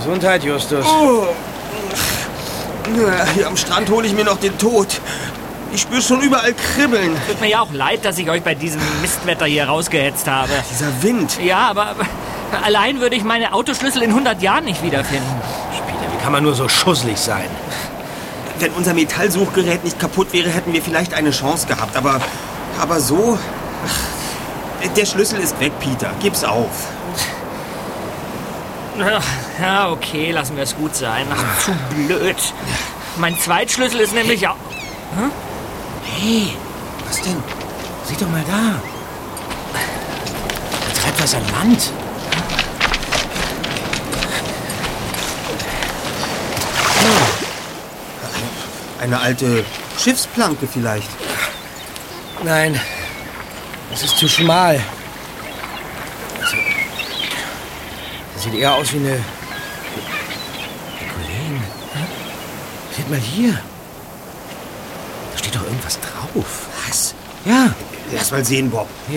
Gesundheit, Justus. Oh. Hier am Strand hole ich mir noch den Tod. Ich spüre schon überall Kribbeln. Tut mir ja auch leid, dass ich euch bei diesem Mistwetter hier rausgehetzt habe. Dieser Wind. Ja, aber allein würde ich meine Autoschlüssel in 100 Jahren nicht wiederfinden. Spieler, wie kann man nur so schusselig sein? Wenn unser Metallsuchgerät nicht kaputt wäre, hätten wir vielleicht eine Chance gehabt. Aber so... Der Schlüssel ist weg, Peter. Gib's auf. Ja, okay, lassen wir es gut sein. Ach, zu blöd. Mein Zweitschlüssel ist nämlich auch... Hm? Hey, was denn? Sieh doch mal da. Da treibt was an Land. Eine alte Schiffsplanke vielleicht. Nein, das ist zu schmal. Das sieht eher aus wie eine... Kollegen, seht mal hier. Da steht doch irgendwas drauf. Was? Ja. Lass mal sehen, Bob. Hier.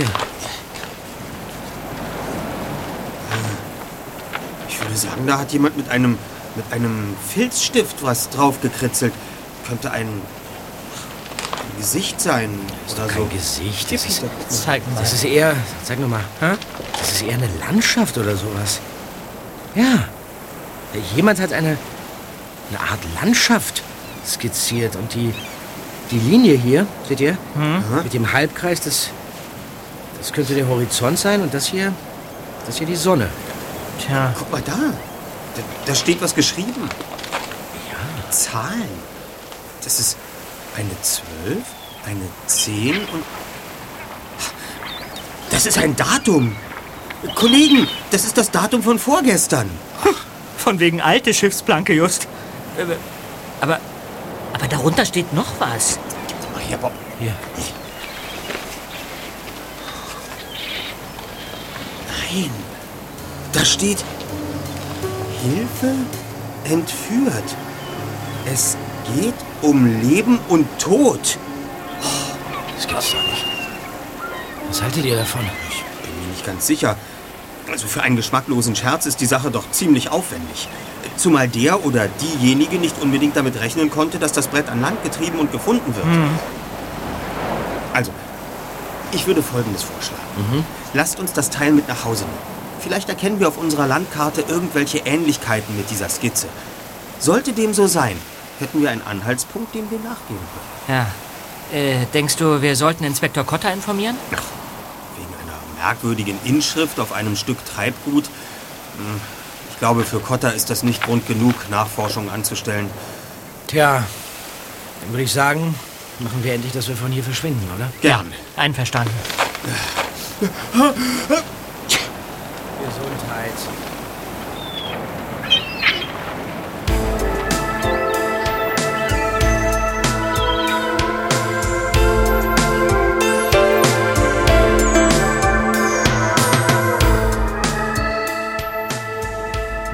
Ich würde sagen, da hat jemand mit einem Filzstift was draufgekritzelt. Könnte ein Gesicht sein oder so. Kein Gesicht. Das ist, Zeig mal. das ist eher... Sag noch mal. Das ist eher eine Landschaft oder sowas. Ja. Jemand hat eine Art Landschaft skizziert. Und die Linie hier, seht ihr? Mit dem Halbkreis, das könnte der Horizont sein. Und das hier die Sonne. Tja. Guck mal da. Da steht was geschrieben. Ja. Zahlen. Das ist eine 12, eine 10 und... Das ist ein Datum. Kollegen, das ist das Datum von vorgestern. Von wegen alte Schiffsplanke, just. Aber darunter steht noch was. Ach, hier, Bob. Hier. Nein. Da steht... Hilfe entführt. Es geht um Leben und Tod. Das gibt's doch nicht. Was haltet ihr davon? Ich bin mir nicht ganz sicher. Also für einen geschmacklosen Scherz ist die Sache doch ziemlich aufwendig. Zumal der oder diejenige nicht unbedingt damit rechnen konnte, dass das Brett an Land getrieben und gefunden wird. Also, ich würde Folgendes vorschlagen. Lasst uns das Teil mit nach Hause nehmen. Vielleicht erkennen wir auf unserer Landkarte irgendwelche Ähnlichkeiten mit dieser Skizze. Sollte dem so sein, hätten wir einen Anhaltspunkt, dem wir nachgehen können. Ja. Denkst du, wir sollten Inspektor Cotter informieren? Ach, wegen einer merkwürdigen Inschrift auf einem Stück Treibgut? Ich glaube, für Cotter ist das nicht Grund genug, Nachforschungen anzustellen. Tja, dann würde ich sagen, machen wir endlich, dass wir von hier verschwinden, oder? Gern. Einverstanden. Gesundheit.